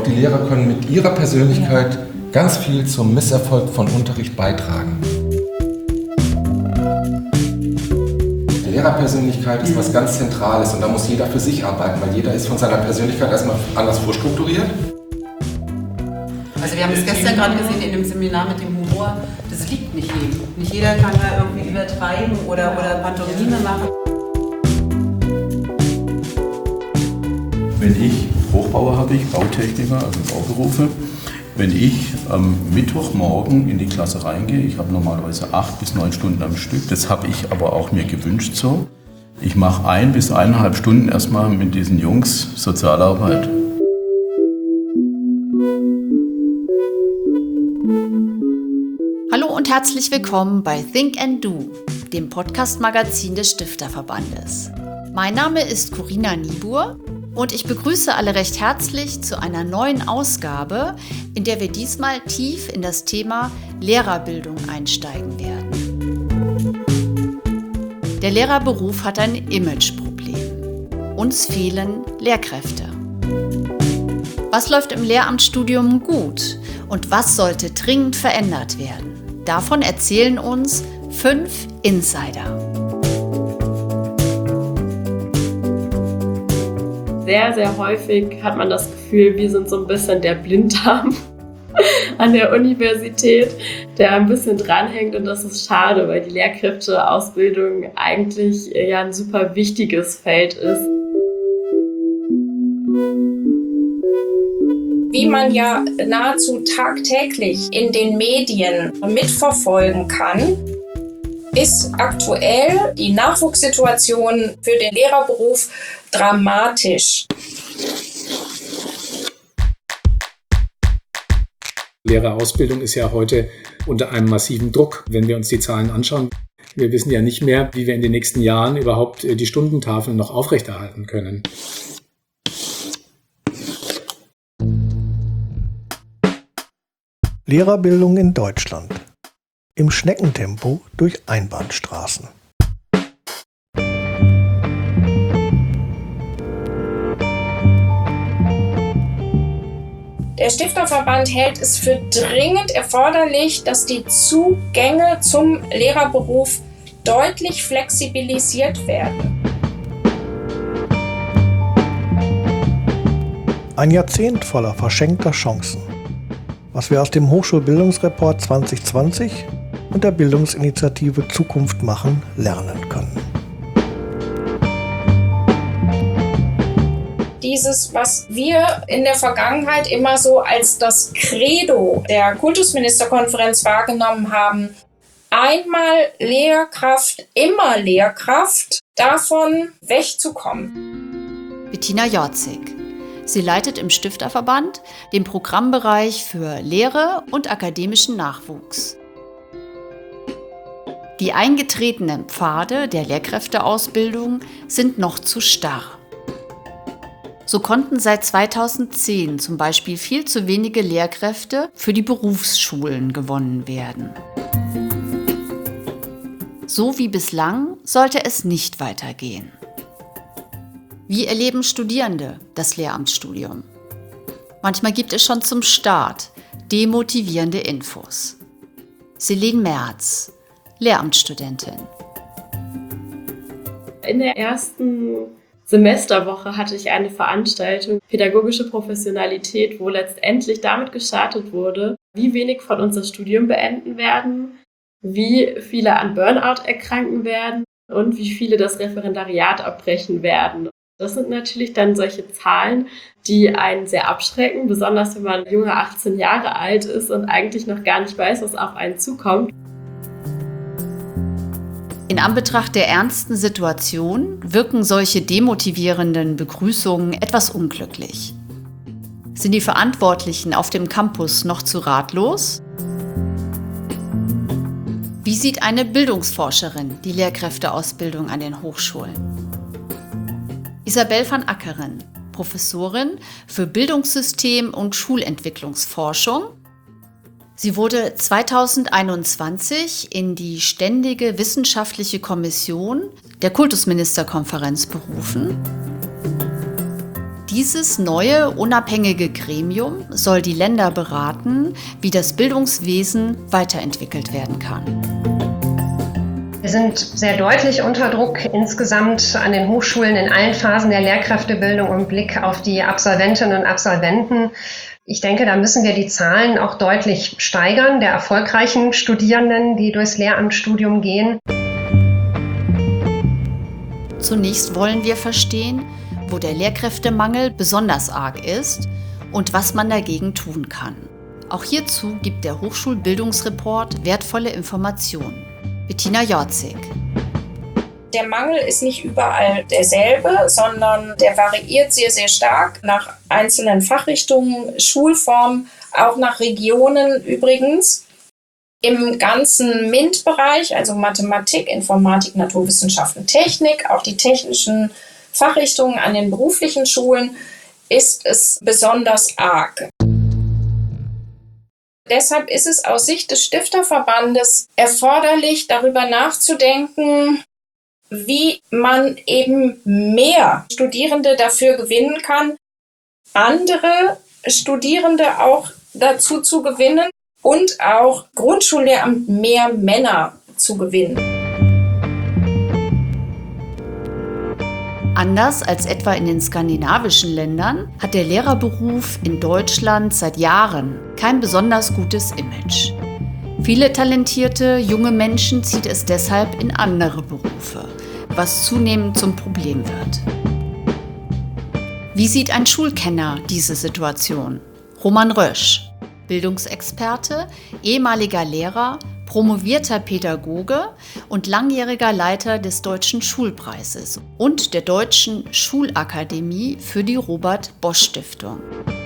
die Lehrer können mit ihrer Persönlichkeit ganz viel zum Misserfolg von Unterricht beitragen. Die Lehrerpersönlichkeit ist was ganz Zentrales und da muss jeder für sich arbeiten, weil jeder ist von seiner Persönlichkeit erstmal anders vorstrukturiert. Also wir haben es gestern gerade gesehen in dem Seminar mit dem Humor, das liegt nicht jedem. Nicht jeder kann da irgendwie übertreiben oder Pantomime machen. Wenn ich Hochbauer habe, Bautechniker, also Bauberufe, wenn ich am Mittwochmorgen in die Klasse reingehe, ich habe normalerweise 8 bis 9 Stunden am Stück, das habe ich aber auch mir gewünscht so. Ich mache 1 bis 1,5 Stunden erstmal mit diesen Jungs Sozialarbeit. Hallo und herzlich willkommen bei Think and Do, dem Podcast-Magazin des Stifterverbandes. Mein Name ist Corinna Niebuhr und ich begrüße alle recht herzlich zu einer neuen Ausgabe, in der wir diesmal tief in das Thema Lehrerbildung einsteigen werden. Der Lehrerberuf hat ein Imageproblem. Uns fehlen Lehrkräfte. Was läuft im Lehramtsstudium gut und was sollte dringend verändert werden? Davon erzählen uns 5 Insider. Sehr, sehr häufig hat man das Gefühl, wir sind so ein bisschen der Blinddarm an der Universität, der ein bisschen dranhängt, und das ist schade, weil die Lehrkräfteausbildung eigentlich ja ein super wichtiges Feld ist. Wie man ja nahezu tagtäglich in den Medien mitverfolgen kann, ist aktuell die Nachwuchssituation für den Lehrerberuf dramatisch. Lehrerausbildung ist ja heute unter einem massiven Druck, wenn wir uns die Zahlen anschauen. Wir wissen ja nicht mehr, wie wir in den nächsten Jahren überhaupt die Stundentafeln noch aufrechterhalten können. Lehrerbildung in Deutschland. Im Schneckentempo durch Einbahnstraßen. Der Stifterverband hält es für dringend erforderlich, dass die Zugänge zum Lehrerberuf deutlich flexibilisiert werden. Ein Jahrzehnt voller verschenkter Chancen. Was wir aus dem Hochschulbildungsreport 2020 und der Bildungsinitiative Zukunft machen lernen können. Dieses, was wir in der Vergangenheit immer so als das Credo der Kultusministerkonferenz wahrgenommen haben, einmal Lehrkraft, immer Lehrkraft, davon wegzukommen. Bettina Jorzig. Sie leitet im Stifterverband den Programmbereich für Lehre und akademischen Nachwuchs. Die eingetretenen Pfade der Lehrkräfteausbildung sind noch zu starr. So konnten seit 2010 zum Beispiel viel zu wenige Lehrkräfte für die Berufsschulen gewonnen werden. So wie bislang sollte es nicht weitergehen. Wie erleben Studierende das Lehramtsstudium? Manchmal gibt es schon zum Start demotivierende Infos. Celine Merz, Lehramtsstudentin. In der ersten Semesterwoche hatte ich eine Veranstaltung Pädagogische Professionalität, wo letztendlich damit gestartet wurde, wie wenig von uns das Studium beenden werden, wie viele an Burnout erkranken werden und wie viele das Referendariat abbrechen werden. Das sind natürlich dann solche Zahlen, die einen sehr abschrecken, besonders wenn man junge 18 Jahre alt ist und eigentlich noch gar nicht weiß, was auf einen zukommt. In Anbetracht der ernsten Situation wirken solche demotivierenden Begrüßungen etwas unglücklich. Sind die Verantwortlichen auf dem Campus noch zu ratlos? Wie sieht eine Bildungsforscherin die Lehrkräfteausbildung an den Hochschulen? Isabel van Ackeren, Professorin für Bildungssystem- und Schulentwicklungsforschung. Sie wurde 2021 in die Ständige Wissenschaftliche Kommission der Kultusministerkonferenz berufen. Dieses neue, unabhängige Gremium soll die Länder beraten, wie das Bildungswesen weiterentwickelt werden kann. Wir sind sehr deutlich unter Druck insgesamt an den Hochschulen in allen Phasen der Lehrkräftebildung im Blick auf die Absolventinnen und Absolventen. Ich denke, da müssen wir die Zahlen auch deutlich steigern, der erfolgreichen Studierenden, die durchs Lehramtsstudium gehen. Zunächst wollen wir verstehen, wo der Lehrkräftemangel besonders arg ist und was man dagegen tun kann. Auch hierzu gibt der Hochschulbildungsreport wertvolle Informationen. Bettina Jorzig. Der Mangel ist nicht überall derselbe, sondern der variiert sehr, sehr stark nach einzelnen Fachrichtungen, Schulformen, auch nach Regionen übrigens. Im ganzen MINT-Bereich, also Mathematik, Informatik, Naturwissenschaften, Technik, auch die technischen Fachrichtungen an den beruflichen Schulen, ist es besonders arg. Deshalb ist es aus Sicht des Stifterverbandes erforderlich, darüber nachzudenken, wie man eben mehr Studierende dafür gewinnen kann, andere Studierende auch dazu zu gewinnen und auch Grundschullehramt mehr Männer zu gewinnen. Anders als etwa in den skandinavischen Ländern hat der Lehrerberuf in Deutschland seit Jahren kein besonders gutes Image. Viele talentierte junge Menschen zieht es deshalb in andere Berufe, was zunehmend zum Problem wird. Wie sieht ein Schulkenner diese Situation? Roman Rösch, Bildungsexperte, ehemaliger Lehrer, promovierter Pädagoge und langjähriger Leiter des Deutschen Schulpreises und der Deutschen Schulakademie für die Robert-Bosch-Stiftung.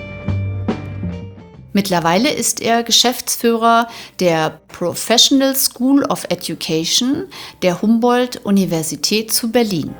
Mittlerweile ist er Geschäftsführer der Professional School of Education der Humboldt-Universität zu Berlin.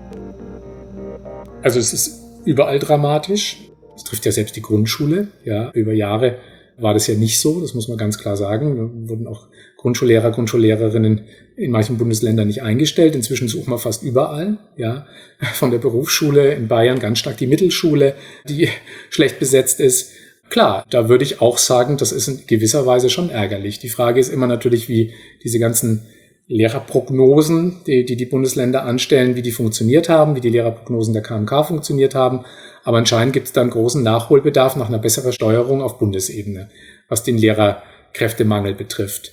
Also es ist überall dramatisch. Es trifft ja selbst die Grundschule. Ja, über Jahre war das ja nicht so, das muss man ganz klar sagen. Da wurden auch Grundschullehrer, Grundschullehrerinnen in manchen Bundesländern nicht eingestellt. Inzwischen suchen wir fast überall. Ja, von der Berufsschule in Bayern ganz stark die Mittelschule, die schlecht besetzt ist. Klar, da würde ich auch sagen, das ist in gewisser Weise schon ärgerlich. Die Frage ist immer natürlich, wie diese ganzen Lehrerprognosen, die Bundesländer anstellen, wie die funktioniert haben, wie die Lehrerprognosen der KMK funktioniert haben. Aber anscheinend gibt es da einen großen Nachholbedarf nach einer besseren Steuerung auf Bundesebene, was den Lehrerkräftemangel betrifft.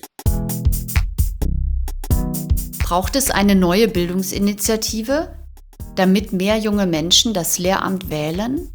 Braucht es eine neue Bildungsinitiative, damit mehr junge Menschen das Lehramt wählen?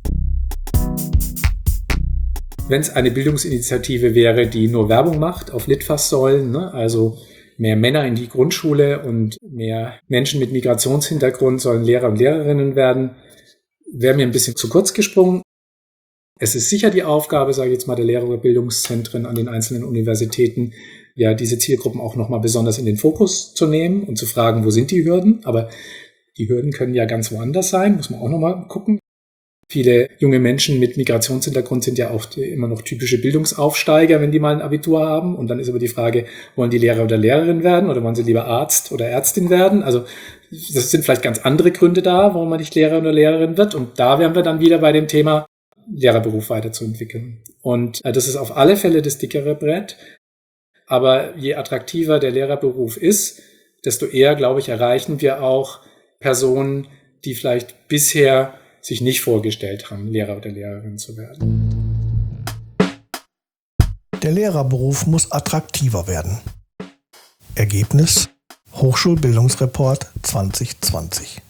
Wenn es eine Bildungsinitiative wäre, die nur Werbung macht auf Litfaßsäulen, also mehr Männer in die Grundschule und mehr Menschen mit Migrationshintergrund sollen Lehrer und Lehrerinnen werden, wäre mir ein bisschen zu kurz gesprungen. Es ist sicher die Aufgabe, sage ich jetzt mal, der Lehrerbildungszentren an den einzelnen Universitäten, ja, diese Zielgruppen auch nochmal besonders in den Fokus zu nehmen und zu fragen, wo sind die Hürden? Aber die Hürden können ja ganz woanders sein, muss man auch nochmal gucken. Viele junge Menschen mit Migrationshintergrund sind ja auch immer noch typische Bildungsaufsteiger, wenn die mal ein Abitur haben. Und dann ist aber die Frage, wollen die Lehrer oder Lehrerin werden oder wollen sie lieber Arzt oder Ärztin werden? Also das sind vielleicht ganz andere Gründe da, warum man nicht Lehrer oder Lehrerin wird. Und da wären wir dann wieder bei dem Thema, Lehrerberuf weiterzuentwickeln. Und das ist auf alle Fälle das dickere Brett. Aber je attraktiver der Lehrerberuf ist, desto eher, glaube ich, erreichen wir auch Personen, die vielleicht bisher sich nicht vorgestellt haben, Lehrer oder Lehrerin zu werden. Der Lehrerberuf muss attraktiver werden. Ergebnis: Hochschulbildungsreport 2020.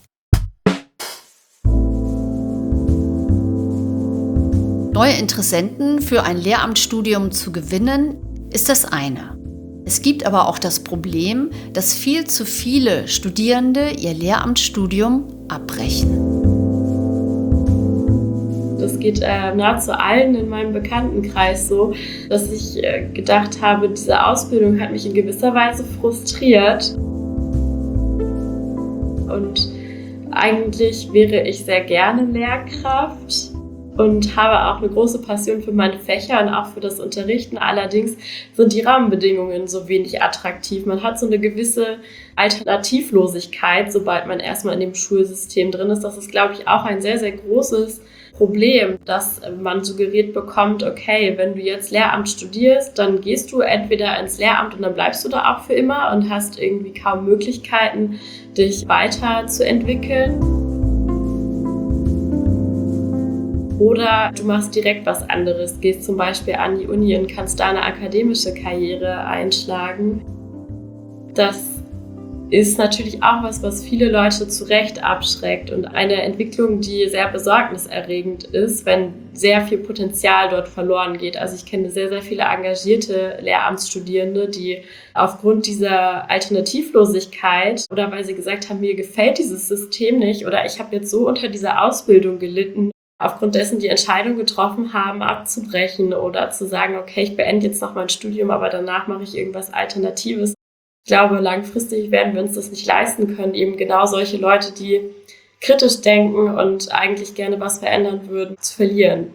Neue Interessenten für ein Lehramtsstudium zu gewinnen, ist das eine. Es gibt aber auch das Problem, dass viel zu viele Studierende ihr Lehramtsstudium abbrechen. Das geht nahezu allen in meinem Bekanntenkreis so, dass ich gedacht habe, diese Ausbildung hat mich in gewisser Weise frustriert. Und eigentlich wäre ich sehr gerne Lehrkraft, und habe auch eine große Passion für meine Fächer und auch für das Unterrichten. Allerdings sind die Rahmenbedingungen so wenig attraktiv. Man hat so eine gewisse Alternativlosigkeit, sobald man erstmal in dem Schulsystem drin ist. Das ist, glaube ich, auch ein sehr, sehr großes Problem, dass man suggeriert bekommt, okay, wenn du jetzt Lehramt studierst, dann gehst du entweder ins Lehramt und dann bleibst du da auch für immer und hast irgendwie kaum Möglichkeiten, dich weiterzuentwickeln. Oder du machst direkt was anderes, gehst zum Beispiel an die Uni und kannst da eine akademische Karriere einschlagen. Das ist natürlich auch was viele Leute zu Recht abschreckt und eine Entwicklung, die sehr besorgniserregend ist, wenn sehr viel Potenzial dort verloren geht. Also ich kenne sehr, sehr viele engagierte Lehramtsstudierende, die aufgrund dieser Alternativlosigkeit oder weil sie gesagt haben, mir gefällt dieses System nicht oder ich habe jetzt so unter dieser Ausbildung gelitten, aufgrund dessen die Entscheidung getroffen haben, abzubrechen oder zu sagen, okay, ich beende jetzt noch mein Studium, aber danach mache ich irgendwas Alternatives. Ich glaube, langfristig werden wir uns das nicht leisten können, eben genau solche Leute, die kritisch denken und eigentlich gerne was verändern würden, zu verlieren.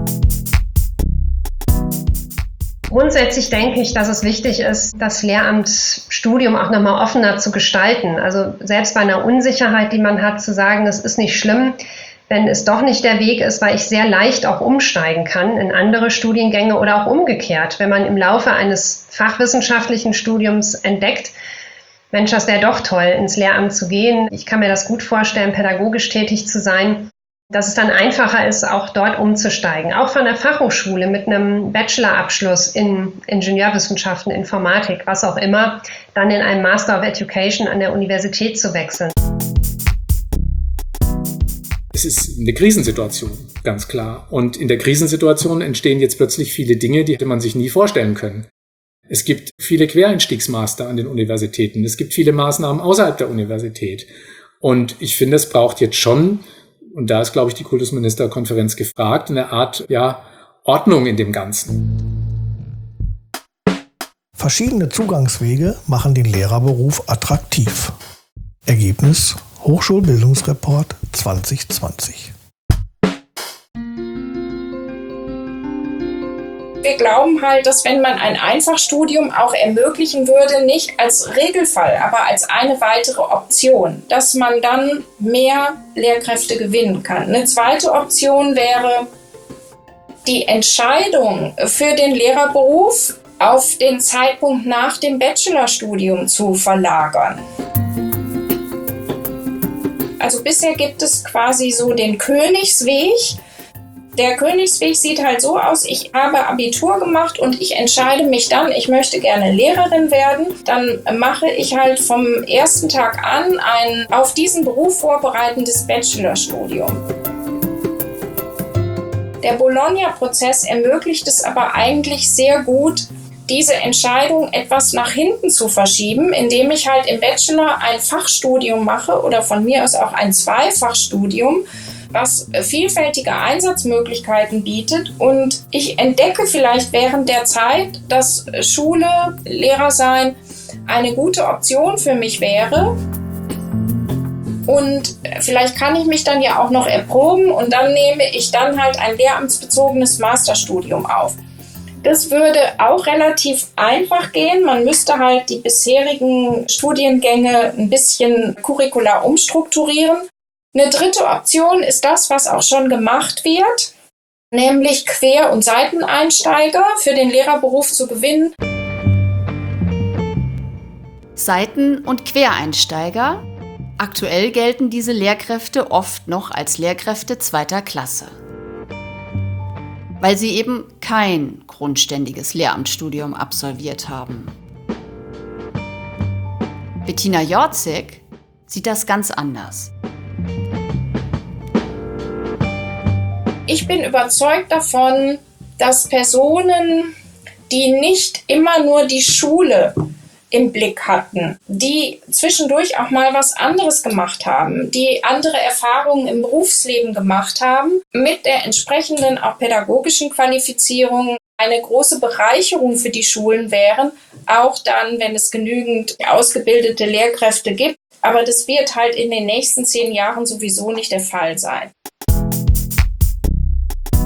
Grundsätzlich denke ich, dass es wichtig ist, das Lehramtsstudium auch nochmal offener zu gestalten. Also selbst bei einer Unsicherheit, die man hat, zu sagen, es ist nicht schlimm, wenn es doch nicht der Weg ist, weil ich sehr leicht auch umsteigen kann in andere Studiengänge oder auch umgekehrt. Wenn man im Laufe eines fachwissenschaftlichen Studiums entdeckt, Mensch, das wäre doch toll, ins Lehramt zu gehen. Ich kann mir das gut vorstellen, pädagogisch tätig zu sein, dass es dann einfacher ist, auch dort umzusteigen. Auch von der Fachhochschule mit einem Bachelorabschluss in Ingenieurwissenschaften, Informatik, was auch immer, dann in einem Master of Education an der Universität zu wechseln. Es ist eine Krisensituation, ganz klar. Und in der Krisensituation entstehen jetzt plötzlich viele Dinge, die hätte man sich nie vorstellen können. Es gibt viele Quereinstiegsmaster an den Universitäten. Es gibt viele Maßnahmen außerhalb der Universität. Und ich finde, es braucht jetzt schon, und da ist, glaube ich, die Kultusministerkonferenz gefragt, eine Art, Ordnung in dem Ganzen. Verschiedene Zugangswege machen den Lehrerberuf attraktiv. Ergebnis: Hochschulbildungsreport 2020. Wir glauben halt, dass wenn man ein Einfachstudium auch ermöglichen würde, nicht als Regelfall, aber als eine weitere Option, dass man dann mehr Lehrkräfte gewinnen kann. Eine zweite Option wäre, die Entscheidung für den Lehrerberuf auf den Zeitpunkt nach dem Bachelorstudium zu verlagern. Also bisher gibt es quasi so den Königsweg. Der Königsweg sieht halt so aus, ich habe Abitur gemacht und ich entscheide mich dann, ich möchte gerne Lehrerin werden. Dann mache ich halt vom ersten Tag an ein auf diesen Beruf vorbereitendes Bachelorstudium. Der Bologna-Prozess ermöglicht es aber eigentlich sehr gut, diese Entscheidung etwas nach hinten zu verschieben, indem ich halt im Bachelor ein Fachstudium mache oder von mir aus auch ein Zweifachstudium, was vielfältige Einsatzmöglichkeiten bietet. Und ich entdecke vielleicht während der Zeit, dass Schule, Lehrer sein eine gute Option für mich wäre. Und vielleicht kann ich mich dann ja auch noch erproben und dann nehme ich dann halt ein lehramtsbezogenes Masterstudium auf. Das würde auch relativ einfach gehen. Man müsste halt die bisherigen Studiengänge ein bisschen curricular umstrukturieren. Eine dritte Option ist das, was auch schon gemacht wird, nämlich Quer- und Seiteneinsteiger für den Lehrerberuf zu gewinnen. Seiten- und Quereinsteiger? Aktuell gelten diese Lehrkräfte oft noch als Lehrkräfte zweiter Klasse, weil sie eben kein grundständiges Lehramtsstudium absolviert haben. Bettina Jorzig sieht das ganz anders. Ich bin überzeugt davon, dass Personen, die nicht immer nur die Schule im Blick hatten, die zwischendurch auch mal was anderes gemacht haben, die andere Erfahrungen im Berufsleben gemacht haben, mit der entsprechenden auch pädagogischen Qualifizierung eine große Bereicherung für die Schulen wären, auch dann, wenn es genügend ausgebildete Lehrkräfte gibt. Aber das wird halt in den nächsten 10 Jahren sowieso nicht der Fall sein.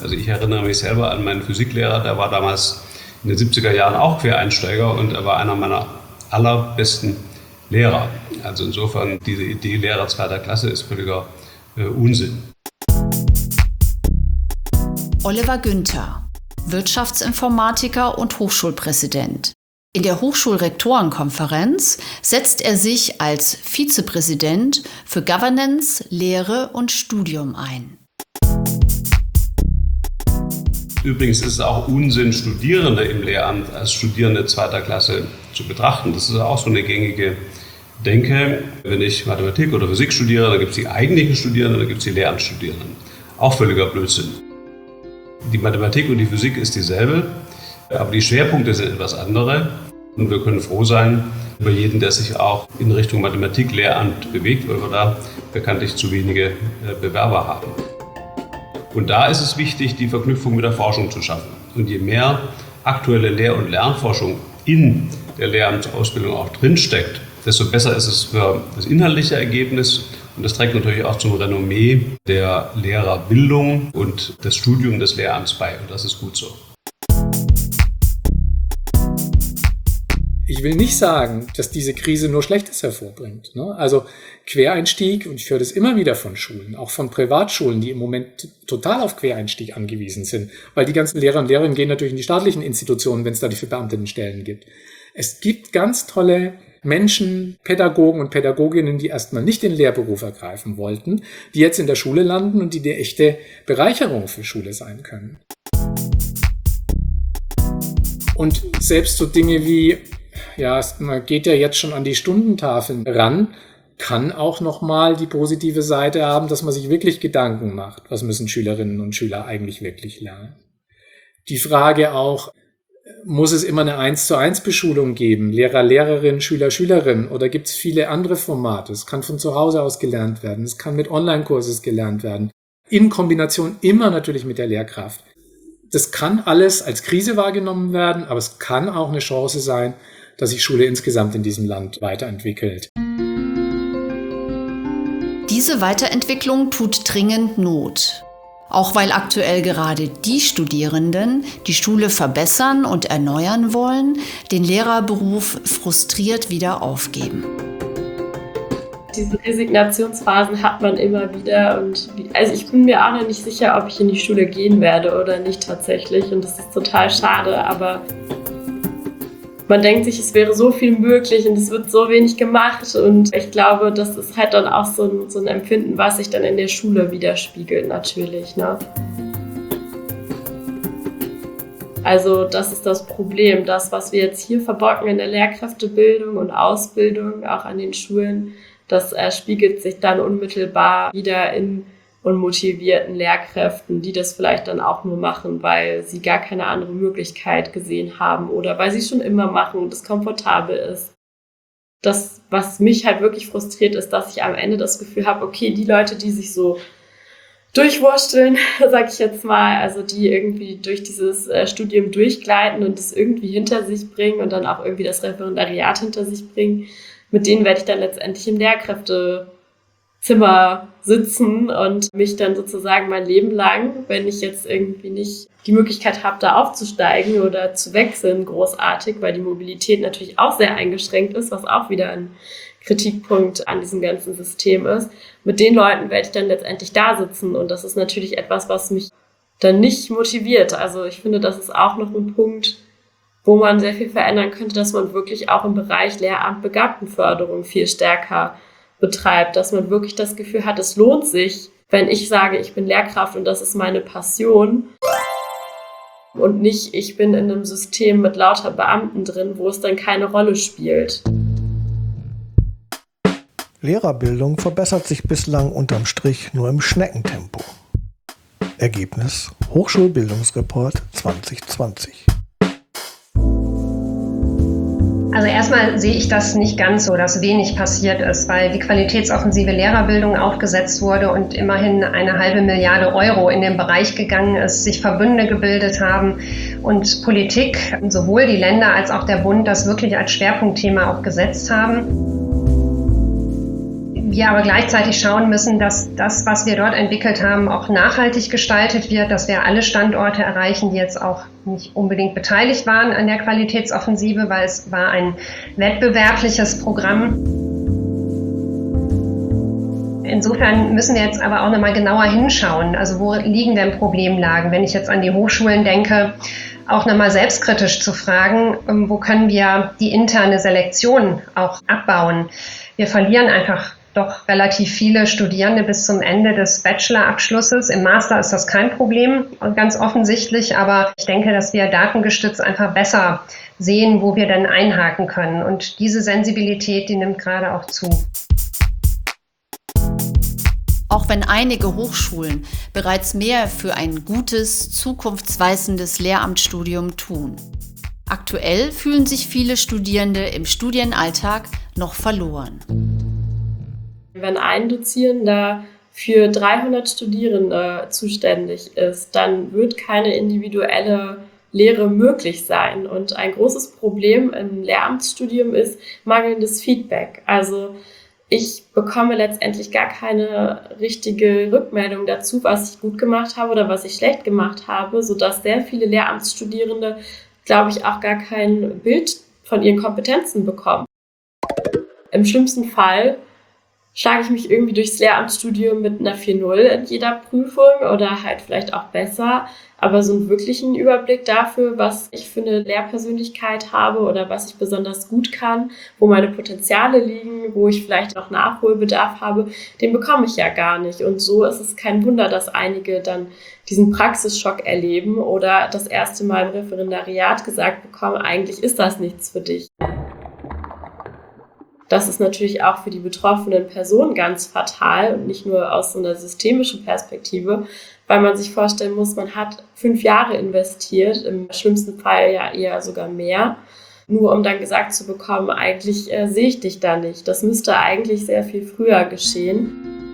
Also ich erinnere mich selber an meinen Physiklehrer, der war damals in den 70er Jahren auch Quereinsteiger und er war einer meiner allerbesten Lehrer. Also insofern, diese Idee Lehrer zweiter Klasse ist völliger Unsinn. Oliver Günther, Wirtschaftsinformatiker und Hochschulpräsident. In der Hochschulrektorenkonferenz setzt er sich als Vizepräsident für Governance, Lehre und Studium ein. Übrigens ist es auch Unsinn, Studierende im Lehramt als Studierende zweiter Klasse zu betrachten. Das ist auch so eine gängige Denke. Wenn ich Mathematik oder Physik studiere, dann gibt es die eigentlichen Studierenden, dann gibt es die Lehramtsstudierenden. Auch völliger Blödsinn. Die Mathematik und die Physik ist dieselbe, aber die Schwerpunkte sind etwas andere. Und wir können froh sein über jeden, der sich auch in Richtung Mathematik-Lehramt bewegt, weil wir da bekanntlich zu wenige Bewerber haben. Und da ist es wichtig, die Verknüpfung mit der Forschung zu schaffen. Und je mehr aktuelle Lehr- und Lernforschung in der Lehramtsausbildung auch drinsteckt, desto besser ist es für das inhaltliche Ergebnis. Und das trägt natürlich auch zum Renommee der Lehrerbildung und des Studiums des Lehramts bei. Und das ist gut so. Ich will nicht sagen, dass diese Krise nur Schlechtes hervorbringt. Also Quereinstieg, und ich höre das immer wieder von Schulen, auch von Privatschulen, die im Moment total auf Quereinstieg angewiesen sind, weil die ganzen Lehrer und Lehrerinnen gehen natürlich in die staatlichen Institutionen, wenn es da die Verbeamtenstellen gibt. Es gibt ganz tolle Menschen, Pädagogen und Pädagoginnen, die erstmal nicht den Lehrberuf ergreifen wollten, die jetzt in der Schule landen und die eine echte Bereicherung für Schule sein können. Und selbst so Dinge wie, ja, man geht ja jetzt schon an die Stundentafeln ran, kann auch nochmal die positive Seite haben, dass man sich wirklich Gedanken macht, was müssen Schülerinnen und Schüler eigentlich wirklich lernen. Die Frage auch, muss es immer eine 1:1 Beschulung geben, Lehrer, Lehrerin, Schüler, Schülerin, oder gibt es viele andere Formate? Es kann von zu Hause aus gelernt werden, es kann mit Online-Kurses gelernt werden, in Kombination immer natürlich mit der Lehrkraft. Das kann alles als Krise wahrgenommen werden, aber es kann auch eine Chance sein, dass sich Schule insgesamt in diesem Land weiterentwickelt. Diese Weiterentwicklung tut dringend Not. Auch weil aktuell gerade die Studierenden, die Schule verbessern und erneuern wollen, den Lehrerberuf frustriert wieder aufgeben. Diese Resignationsphasen hat man immer wieder und also ich bin mir auch noch nicht sicher, ob ich in die Schule gehen werde oder nicht tatsächlich und das ist total schade, aber man denkt sich, es wäre so viel möglich und es wird so wenig gemacht und ich glaube, das ist halt dann auch so ein Empfinden, was sich dann in der Schule widerspiegelt natürlich, ne? Also das ist das Problem, das, was wir jetzt hier verbocken in der Lehrkräftebildung und Ausbildung, auch an den Schulen, das spiegelt sich dann unmittelbar wieder in unmotivierten Lehrkräften, die das vielleicht dann auch nur machen, weil sie gar keine andere Möglichkeit gesehen haben oder weil sie es schon immer machen und es komfortabel ist. Das, was mich halt wirklich frustriert, ist, dass ich am Ende das Gefühl habe, okay, die Leute, die sich so durchwursteln, sag ich jetzt mal, also die irgendwie durch dieses Studium durchgleiten und es irgendwie hinter sich bringen und dann auch irgendwie das Referendariat hinter sich bringen, mit denen werde ich dann letztendlich im Lehrkräftezimmer sitzen und mich dann sozusagen mein Leben lang, wenn ich jetzt irgendwie nicht die Möglichkeit habe, da aufzusteigen oder zu wechseln, großartig, weil die Mobilität natürlich auch sehr eingeschränkt ist, was auch wieder ein Kritikpunkt an diesem ganzen System ist. Mit den Leuten werde ich dann letztendlich da sitzen und das ist natürlich etwas, was mich dann nicht motiviert. Also ich finde, das ist auch noch ein Punkt, wo man sehr viel verändern könnte, dass man wirklich auch im Bereich Lehramt Begabtenförderung viel stärker betreibt, dass man wirklich das Gefühl hat, es lohnt sich, wenn ich sage, ich bin Lehrkraft und das ist meine Passion und nicht, ich bin in einem System mit lauter Beamten drin, wo es dann keine Rolle spielt. Lehrerbildung verbessert sich bislang unterm Strich nur im Schneckentempo. Ergebnis Hochschulbildungsreport 2020. Also erstmal sehe ich das nicht ganz so, dass wenig passiert ist, weil die qualitätsoffensive Lehrerbildung aufgesetzt wurde und immerhin 1,5 Milliarden Euro in den Bereich gegangen ist, sich Verbünde gebildet haben und Politik, sowohl die Länder als auch der Bund, das wirklich als Schwerpunktthema auch gesetzt haben. wir aber gleichzeitig schauen müssen, dass das, was wir dort entwickelt haben, auch nachhaltig gestaltet wird, dass wir alle Standorte erreichen, die jetzt auch nicht unbedingt beteiligt waren an der Qualitätsoffensive, weil es war ein wettbewerbliches Programm. Insofern müssen wir jetzt aber auch nochmal genauer hinschauen. Also wo liegen denn Problemlagen? Wenn ich jetzt an die Hochschulen denke, auch nochmal selbstkritisch zu fragen, wo können wir die interne Selektion auch abbauen? Wir verlieren einfach doch relativ viele Studierende bis zum Ende des Bachelorabschlusses. Im Master ist das kein Problem, ganz offensichtlich, aber ich denke, dass wir datengestützt einfach besser sehen, wo wir denn einhaken können. Und diese Sensibilität, die nimmt gerade auch zu. Auch wenn einige Hochschulen bereits mehr für ein gutes, zukunftsweisendes Lehramtsstudium tun. Aktuell fühlen sich viele Studierende im Studienalltag noch verloren. Wenn ein Dozierender für 300 Studierende zuständig ist, dann wird keine individuelle Lehre möglich sein. Und ein großes Problem im Lehramtsstudium ist mangelndes Feedback. Also ich bekomme letztendlich gar keine richtige Rückmeldung dazu, was ich gut gemacht habe oder was ich schlecht gemacht habe, sodass sehr viele Lehramtsstudierende, glaube ich, auch gar kein Bild von ihren Kompetenzen bekommen. Im schlimmsten Fall schlage ich mich irgendwie durchs Lehramtsstudium mit einer 4.0 in jeder Prüfung oder halt vielleicht auch besser. Aber so einen wirklichen Überblick dafür, was ich für eine Lehrpersönlichkeit habe oder was ich besonders gut kann, wo meine Potenziale liegen, wo ich vielleicht noch Nachholbedarf habe, den bekomme ich ja gar nicht. Und so ist es kein Wunder, dass einige dann diesen Praxisschock erleben oder das erste Mal im Referendariat gesagt bekommen, eigentlich ist das nichts für dich. Das ist natürlich auch für die betroffenen Personen ganz fatal und nicht nur aus so einer systemischen Perspektive, weil man sich vorstellen muss, man hat 5 Jahre investiert, im schlimmsten Fall ja eher sogar mehr, nur um dann gesagt zu bekommen, eigentlich sehe ich dich da nicht. Das müsste eigentlich sehr viel früher geschehen.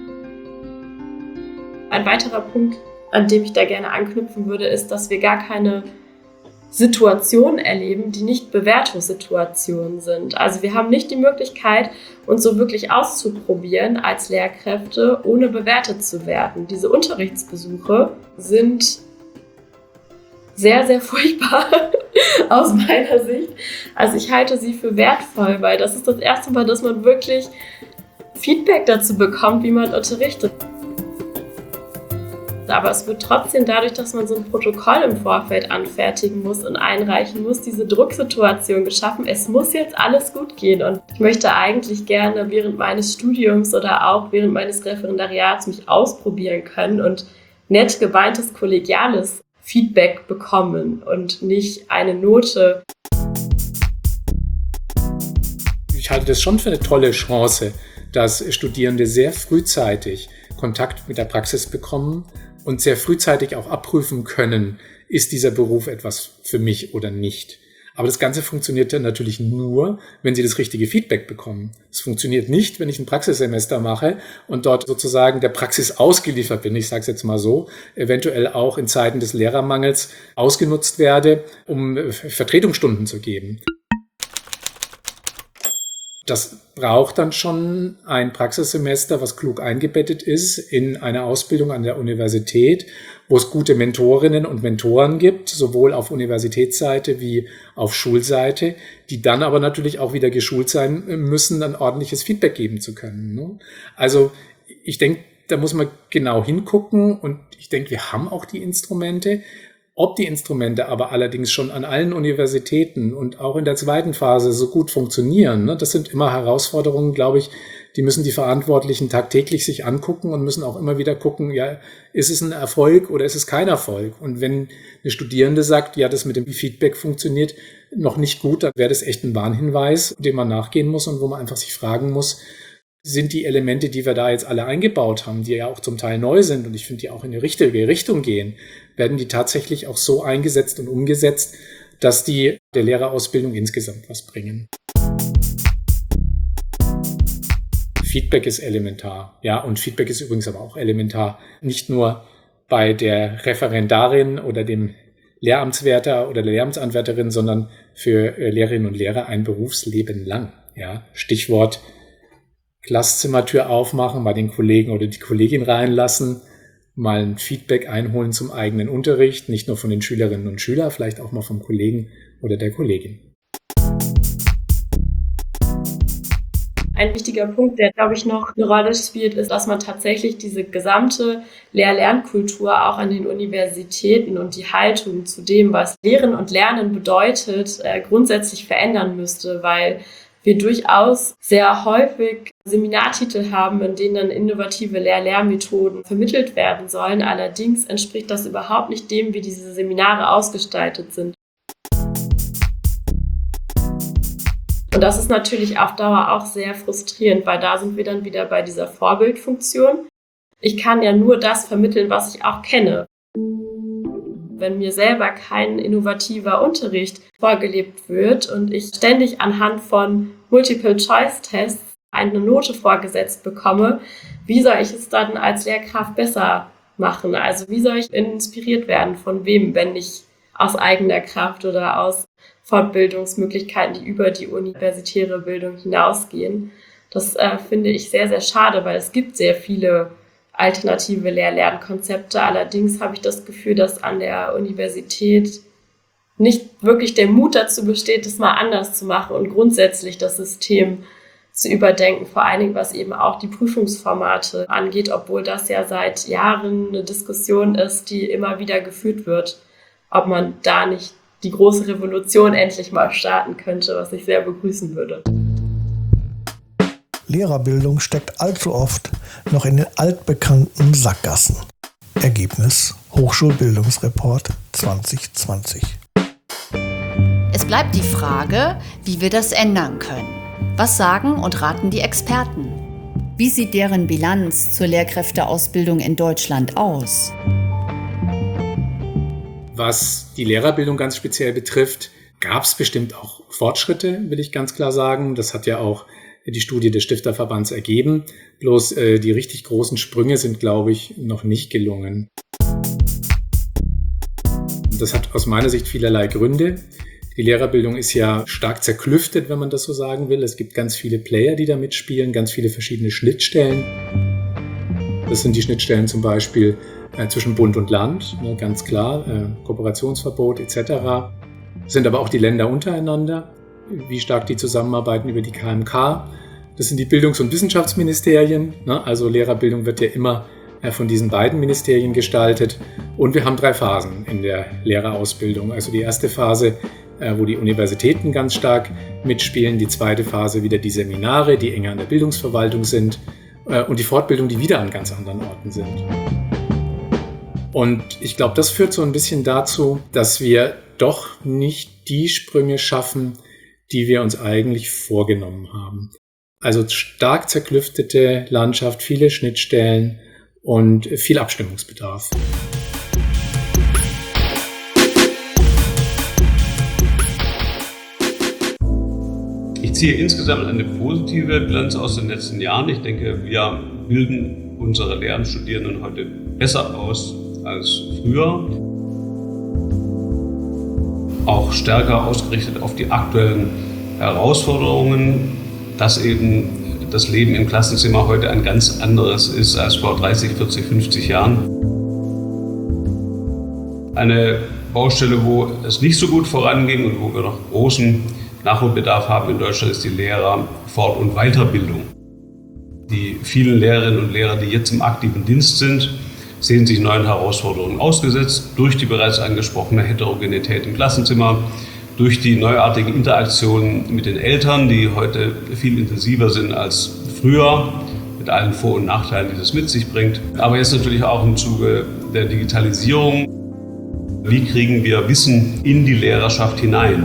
Ein weiterer Punkt, an dem ich da gerne anknüpfen würde, ist, dass wir gar keine Situationen erleben, die nicht Bewertungssituationen sind. Also wir haben nicht die Möglichkeit, uns so wirklich auszuprobieren als Lehrkräfte, ohne bewertet zu werden. Diese Unterrichtsbesuche sind sehr, sehr furchtbar aus meiner Sicht. Also ich halte sie für wertvoll, weil das ist das erste Mal, dass man wirklich Feedback dazu bekommt, wie man unterrichtet. Aber es wird trotzdem dadurch, dass man so ein Protokoll im Vorfeld anfertigen muss und einreichen muss, diese Drucksituation geschaffen. Es muss jetzt alles gut gehen und ich möchte eigentlich gerne während meines Studiums oder auch während meines Referendariats mich ausprobieren können und nett gemeintes kollegiales Feedback bekommen und nicht eine Note. Ich halte das schon für eine tolle Chance, dass Studierende sehr frühzeitig Kontakt mit der Praxis bekommen und sehr frühzeitig auch abprüfen können, ist dieser Beruf etwas für mich oder nicht. Aber das Ganze funktioniert dann natürlich nur, wenn Sie das richtige Feedback bekommen. Es funktioniert nicht, wenn ich ein Praxissemester mache und dort sozusagen der Praxis ausgeliefert bin, ich sage es jetzt mal so, eventuell auch in Zeiten des Lehrermangels ausgenutzt werde, um Vertretungsstunden zu geben. Das braucht dann schon ein Praxissemester, was klug eingebettet ist in eine Ausbildung an der Universität, wo es gute Mentorinnen und Mentoren gibt, sowohl auf Universitätsseite wie auf Schulseite, die dann aber natürlich auch wieder geschult sein müssen, dann ordentliches Feedback geben zu können. Also ich denke, da muss man genau hingucken und ich denke, wir haben auch die Instrumente. Ob die Instrumente aber allerdings schon an allen Universitäten und auch in der zweiten Phase so gut funktionieren, das sind immer Herausforderungen, glaube ich, die müssen die Verantwortlichen tagtäglich sich angucken und müssen auch immer wieder gucken, ja, ist es ein Erfolg oder ist es kein Erfolg? Und wenn eine Studierende sagt, ja, das mit dem Feedback funktioniert noch nicht gut, dann wäre das echt ein Warnhinweis, dem man nachgehen muss und wo man einfach sich fragen muss, sind die Elemente, die wir da jetzt alle eingebaut haben, die ja auch zum Teil neu sind und ich finde, die auch in die richtige Richtung gehen, werden die tatsächlich auch so eingesetzt und umgesetzt, dass die der Lehrerausbildung insgesamt was bringen. Feedback ist elementar. Ja, und Feedback ist übrigens aber auch elementar. Nicht nur bei der Referendarin oder dem Lehramtswärter oder der Lehramtsanwärterin, sondern für Lehrerinnen und Lehrer ein Berufsleben lang. Ja, Stichwort Klasszimmertür aufmachen, mal den Kollegen oder die Kollegin reinlassen, mal ein Feedback einholen zum eigenen Unterricht, nicht nur von den Schülerinnen und Schülern, vielleicht auch mal vom Kollegen oder der Kollegin. Ein wichtiger Punkt, der, glaube ich, noch eine Rolle spielt, ist, dass man tatsächlich diese gesamte Lehr-Lernkultur auch an den Universitäten und die Haltung zu dem, was Lehren und Lernen bedeutet, grundsätzlich verändern müsste, weil wir durchaus sehr häufig Seminartitel haben, in denen dann innovative Lehr-Lernmethoden vermittelt werden sollen. Allerdings entspricht das überhaupt nicht dem, wie diese Seminare ausgestaltet sind. Und das ist natürlich auf Dauer auch sehr frustrierend, weil da sind wir dann wieder bei dieser Vorbildfunktion. Ich kann ja nur das vermitteln, was ich auch kenne. Wenn mir selber kein innovativer Unterricht vorgelebt wird und ich ständig anhand von Multiple-Choice-Tests eine Note vorgesetzt bekomme, wie soll ich es dann als Lehrkraft besser machen? Also wie soll ich inspiriert werden? Von wem, wenn nicht aus eigener Kraft oder aus Fortbildungsmöglichkeiten, die über die universitäre Bildung hinausgehen. Das finde ich sehr, sehr schade, weil es gibt sehr viele alternative Lehr-Lernkonzepte. Allerdings habe ich das Gefühl, dass an der Universität nicht wirklich der Mut dazu besteht, das mal anders zu machen und grundsätzlich das System zu überdenken, vor allen Dingen was eben auch die Prüfungsformate angeht, obwohl das ja seit Jahren eine Diskussion ist, die immer wieder geführt wird, ob man da nicht die große Revolution endlich mal starten könnte, was ich sehr begrüßen würde. Lehrerbildung steckt allzu oft noch in den altbekannten Sackgassen. Ergebnis Hochschulbildungsreport 2020. Es bleibt die Frage, wie wir das ändern können. Was sagen und raten die Experten? Wie sieht deren Bilanz zur Lehrkräfteausbildung in Deutschland aus? Was die Lehrerbildung ganz speziell betrifft, gab es bestimmt auch Fortschritte, will ich ganz klar sagen. Das hat ja auch die Studie des Stifterverbands ergeben. Bloß die richtig großen Sprünge sind, glaube ich, noch nicht gelungen. Das hat aus meiner Sicht vielerlei Gründe. Die Lehrerbildung ist ja stark zerklüftet, wenn man das so sagen will. Es gibt ganz viele Player, die da mitspielen, ganz viele verschiedene Schnittstellen. Das sind die Schnittstellen zum Beispiel zwischen Bund und Land, ganz klar, Kooperationsverbot etc. Das sind aber auch die Länder untereinander, wie stark die zusammenarbeiten über die KMK. Das sind die Bildungs- und Wissenschaftsministerien, also Lehrerbildung wird ja immer von diesen beiden Ministerien gestaltet. Und wir haben 3 Phasen in der Lehrerausbildung. Also die erste Phase, wo die Universitäten ganz stark mitspielen, die zweite Phase wieder die Seminare, die enger an der Bildungsverwaltung sind und die Fortbildung, die wieder an ganz anderen Orten sind. Und ich glaube, das führt so ein bisschen dazu, dass wir doch nicht die Sprünge schaffen, die wir uns eigentlich vorgenommen haben. Also stark zerklüftete Landschaft, viele Schnittstellen und viel Abstimmungsbedarf. Ich ziehe insgesamt eine positive Bilanz aus den letzten Jahren. Ich denke, wir bilden unsere Lehramtsstudierenden heute besser aus als früher. Auch stärker ausgerichtet auf die aktuellen Herausforderungen, dass eben das Leben im Klassenzimmer heute ein ganz anderes ist als vor 30, 40, 50 Jahren. Eine Baustelle, wo es nicht so gut voranging und wo wir noch großen Nachholbedarf haben in Deutschland, ist die Lehrer-Fort- und Weiterbildung. Die vielen Lehrerinnen und Lehrer, die jetzt im aktiven Dienst sind, sehen sich neuen Herausforderungen ausgesetzt durch die bereits angesprochene Heterogenität im Klassenzimmer, durch die neuartigen Interaktionen mit den Eltern, die heute viel intensiver sind als früher, mit allen Vor- und Nachteilen, die das mit sich bringt. Aber jetzt natürlich auch im Zuge der Digitalisierung. Wie kriegen wir Wissen in die Lehrerschaft hinein?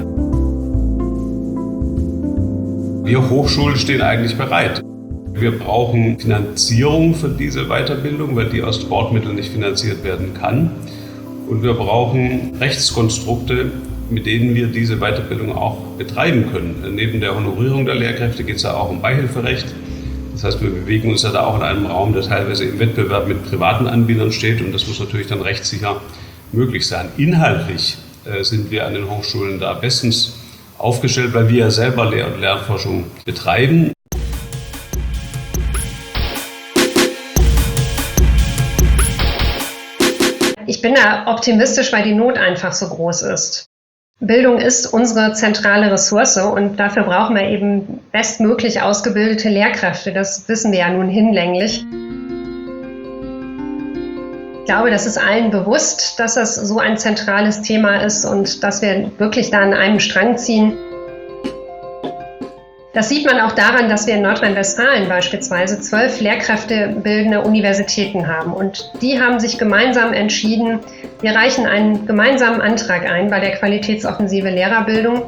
Wir Hochschulen stehen eigentlich bereit. Wir brauchen Finanzierung für diese Weiterbildung, weil die aus Sportmitteln nicht finanziert werden kann. Und wir brauchen Rechtskonstrukte, mit denen wir diese Weiterbildung auch betreiben können. Neben der Honorierung der Lehrkräfte geht es ja auch um Beihilferecht. Das heißt, wir bewegen uns ja da auch in einem Raum, der teilweise im Wettbewerb mit privaten Anbietern steht. Und das muss natürlich dann rechtssicher möglich sein. Inhaltlich sind wir an den Hochschulen da bestens aufgestellt, weil wir ja selber Lehr- und Lernforschung betreiben. Ich bin da optimistisch, weil die Not einfach so groß ist. Bildung ist unsere zentrale Ressource und dafür brauchen wir eben bestmöglich ausgebildete Lehrkräfte. Das wissen wir ja nun hinlänglich. Ich glaube, das ist allen bewusst, dass das so ein zentrales Thema ist und dass wir wirklich da an einem Strang ziehen. Das sieht man auch daran, dass wir in Nordrhein-Westfalen beispielsweise 12 lehrkräftebildende Universitäten haben. Und die haben sich gemeinsam entschieden, wir reichen einen gemeinsamen Antrag ein bei der Qualitätsoffensive Lehrerbildung.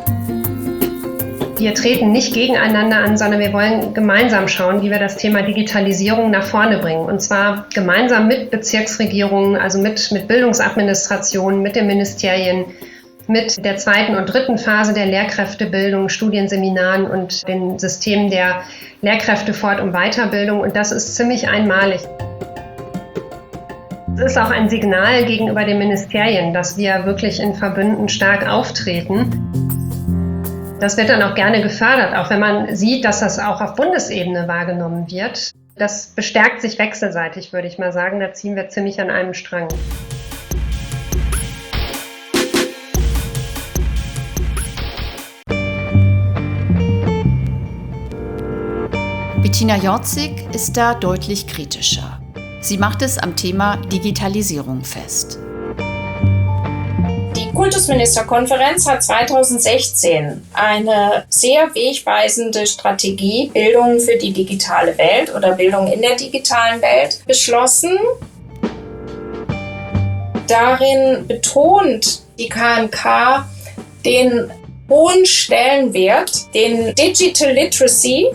Wir treten nicht gegeneinander an, sondern wir wollen gemeinsam schauen, wie wir das Thema Digitalisierung nach vorne bringen. Und zwar gemeinsam mit Bezirksregierungen, also mit Bildungsadministrationen, mit den Ministerien, mit der 2. und 3. Phase der Lehrkräftebildung, Studienseminaren und den Systemen der Lehrkräftefort- und Weiterbildung. Und das ist ziemlich einmalig. Es ist auch ein Signal gegenüber den Ministerien, dass wir wirklich in Verbünden stark auftreten. Das wird dann auch gerne gefördert, auch wenn man sieht, dass das auch auf Bundesebene wahrgenommen wird. Das bestärkt sich wechselseitig, würde ich mal sagen. Da ziehen wir ziemlich an einem Strang. Bettina Jorzig ist da deutlich kritischer. Sie macht es am Thema Digitalisierung fest. Die Kultusministerkonferenz hat 2016 eine sehr wegweisende Strategie Bildung für die digitale Welt oder Bildung in der digitalen Welt beschlossen. Darin betont die KMK den hohen Stellenwert, den Digital Literacy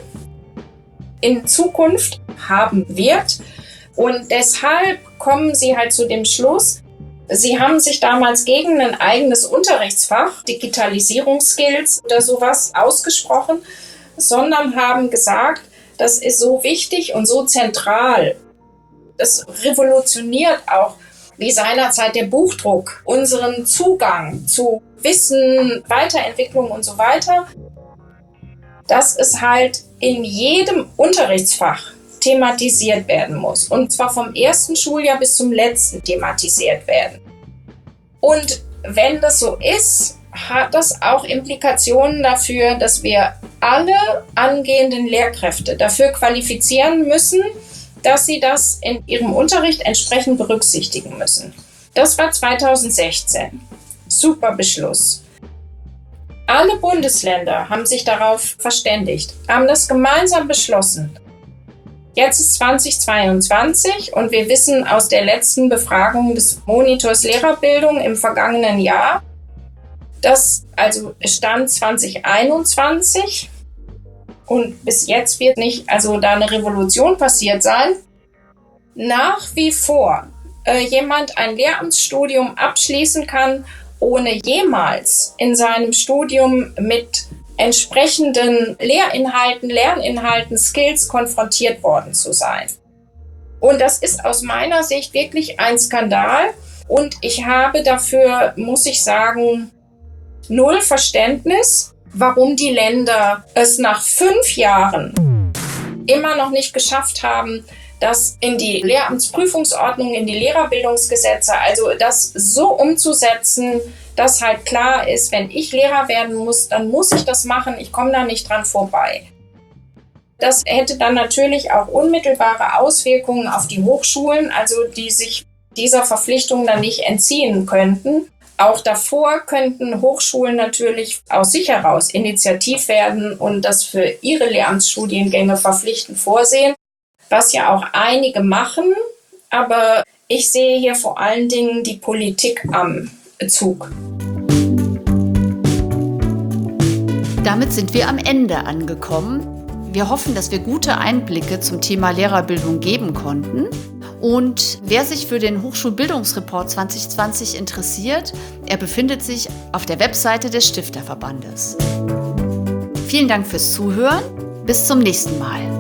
in Zukunft haben wird. Und deshalb kommen sie halt zu dem Schluss, sie haben sich damals gegen ein eigenes Unterrichtsfach, Digitalisierungsskills oder sowas ausgesprochen, sondern haben gesagt, das ist so wichtig und so zentral. Das revolutioniert auch, wie seinerzeit der Buchdruck, unseren Zugang zu Wissen, Weiterentwicklung und so weiter, dass es halt in jedem Unterrichtsfach thematisiert werden muss. Und zwar vom ersten Schuljahr bis zum letzten thematisiert werden. Und wenn das so ist, hat das auch Implikationen dafür, dass wir alle angehenden Lehrkräfte dafür qualifizieren müssen, dass sie das in ihrem Unterricht entsprechend berücksichtigen müssen. Das war 2016. Super Beschluss. Alle Bundesländer haben sich darauf verständigt, haben das gemeinsam beschlossen. Jetzt ist 2022 und wir wissen aus der letzten Befragung des Monitors Lehrerbildung im vergangenen Jahr, dass also Stand 2021 und bis jetzt wird nicht da eine Revolution passiert sein, nach wie vor jemand ein Lehramtsstudium abschließen kann, ohne jemals in seinem Studium mit entsprechenden Lerninhalten, Skills konfrontiert worden zu sein. Und das ist aus meiner Sicht wirklich ein Skandal. Und ich habe dafür, muss ich sagen, null Verständnis, warum die Länder es nach 5 Jahren immer noch nicht geschafft haben, das in die Lehramtsprüfungsordnung, in die Lehrerbildungsgesetze, also das so umzusetzen, dass halt klar ist, wenn ich Lehrer werden muss, dann muss ich das machen, ich komme da nicht dran vorbei. Das hätte dann natürlich auch unmittelbare Auswirkungen auf die Hochschulen, also die sich dieser Verpflichtung dann nicht entziehen könnten. Auch davor könnten Hochschulen natürlich aus sich heraus initiativ werden und das für ihre Lehramtsstudiengänge verpflichtend vorsehen, was ja auch einige machen, aber ich sehe hier vor allen Dingen die Politik am Zug. Damit sind wir am Ende angekommen. Wir hoffen, dass wir gute Einblicke zum Thema Lehrerbildung geben konnten. Und wer sich für den Hochschulbildungsreport 2020 interessiert, er befindet sich auf der Webseite des Stifterverbandes. Vielen Dank fürs Zuhören. Bis zum nächsten Mal.